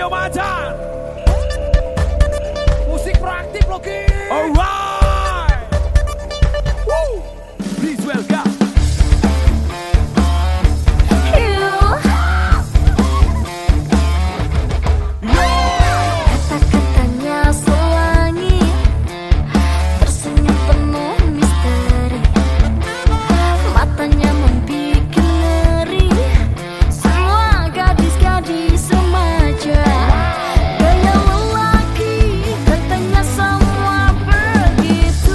Macan. Musik proaktif loh, Ki. Alright. Woo. Please welcome. Kata-katanya sewangi, tersenyum penuh misteri, matanya membikin ngeri. Semua gadis-gadis remaja, gaya lelaki, katanya semua begitu.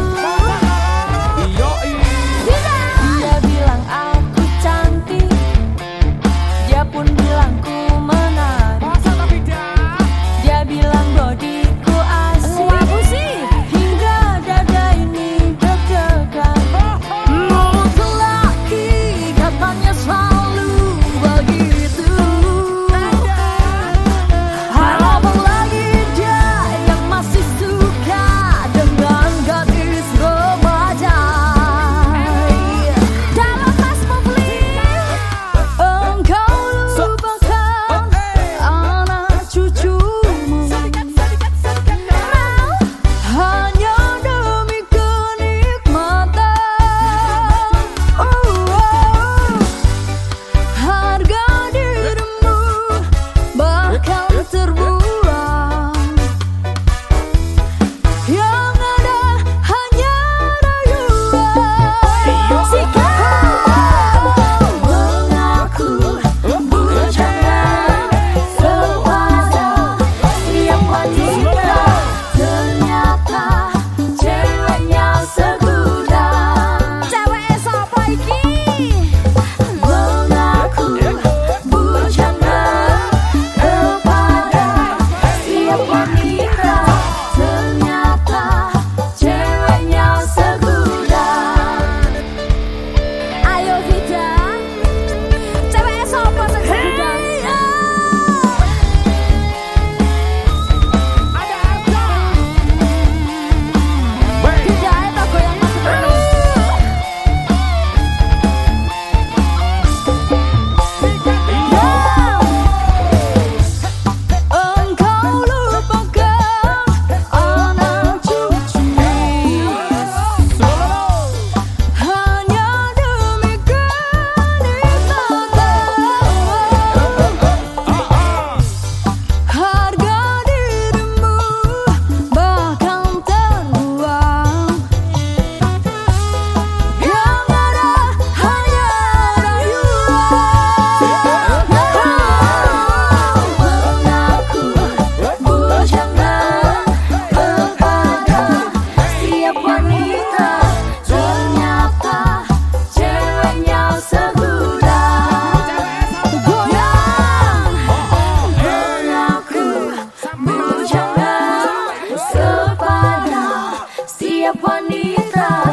Dia bilang aku cantik, dia pun bilang ku menarik. Dia bilang bodiku asik, hingga dada ini deg-degan. Mulut lelaki katanya selalu begitu. Harap lagi dia yang masih suka dengan gadis remaja. Dalam tas publik engkau lupakan anak cucumu, hanya demi kenikmatan. Harga dirimu bahkan terbuang, yang ada hanya rayuan. Sikap mengaku bujangan kepada setiap wanita, ternyata ceweknya segudang. Cewek sapa iki? Mengaku bujangan kepada setiap wanita, ternyata ceweknya segudang. Ayo Vida, cewek sapa sing segudang? Vida eta goyang masih penuh. Engkau lupakan anak cucumu, hanya demi kenikmatan. Harga dirimu bahkan terbuang, yang ada hanya rayuan. Mengaku bujangan kepada setiap wanita, ternyata ceweknya segudang. Goyang, mengaku bujangan kepada setiap wanita,